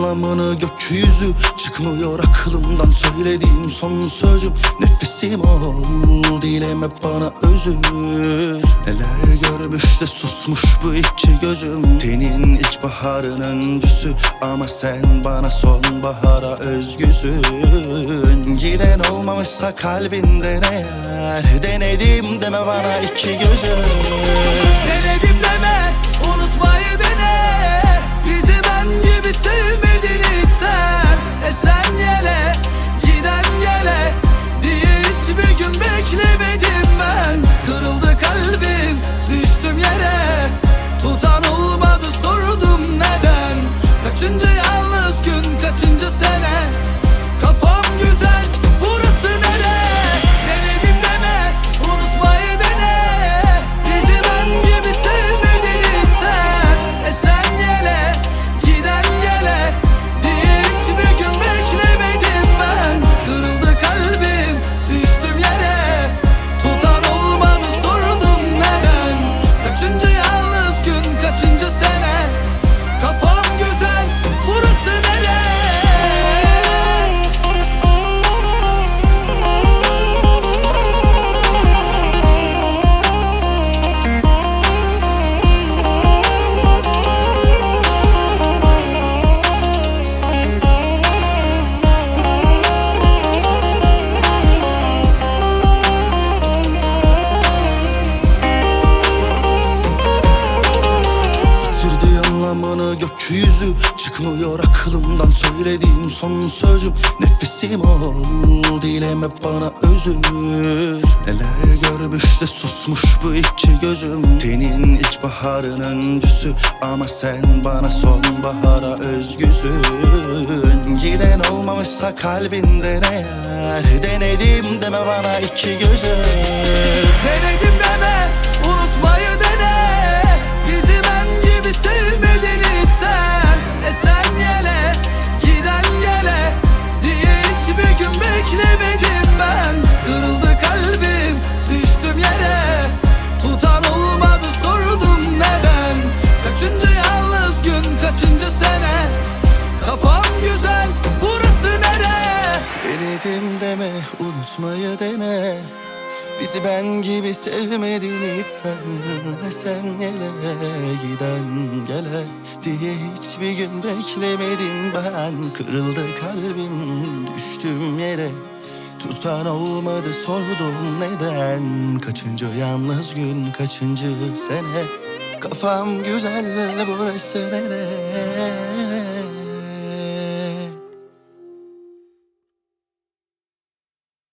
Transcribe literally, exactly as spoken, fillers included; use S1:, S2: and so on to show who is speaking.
S1: anlamını gökyüzü. Çıkmıyor aklımdan söylediğim son sözüm. Nefesim ol, dileme bana özür. Neler görmüş de susmuş bu iki gözüm. Tenin ilkbaharın öncüsü ama sen bana sonbahara özgüsün. Giden olmamışsa kalbinden eğer, denedim deme bana iki gözüm.
S2: Denedim deme, unutmayı dene. Bizi ben gibi sevmedin hiç sen. Esen yele, giden gele diye hiçbir gün beklemedim ben. Kırıldı kalbim, düştüm yere. Tutan olmadı, sordum neden. Kaçıncı yalnız gün, kaçıncı sene. Kafam güzel, burası nere? Denedim deme, unutmayı dene. Bizi ben gibi sevmedin hiç sen. Esen yele, giden gele diye hiçbir gün beklemedim ben. Kırıldı kalbim, düştüm yere. Tutan olmadı, sordum neden. Kaçıncı yalnız gün, kaçıncı sene. Kafam güzel, burası nere?
S1: Yitirdi anlamını gökyüzü. Çıkmıyor aklımdan söylediğim son sözüm. Nefesim ol, dileme bana özür. Neler görmüş de susmuş bu iki gözüm. Tenin ilkbaharın öncüsü ama sen bana sonbahara özgüsün. Giden olmamışsa kalbinden eğer, denedim deme bana iki gözüm.
S2: Denedim deme, unutmayı dene. Bizi ben gibi sevmedin hiç sen. Esen yele, giden gele diye hiçbir gün beklemedim ben. Kırıldı kalbim, düştüm yere. Tutan olmadı, sordum neden. Kaçıncı yalnız gün, kaçıncı sene. Kafam güzel, burası nere?
S1: Denedim deme, unutmayı dene. Bizi ben gibi sevmedin hiç sen. Sen yele, giden gele diye hiçbir gün beklemedim ben. Kırıldı kalbim, düştüm yere. Tutan olmadı, sordum neden. Kaçıncı yalnız gün, kaçıncı sene. Kafam güzel, burası nere?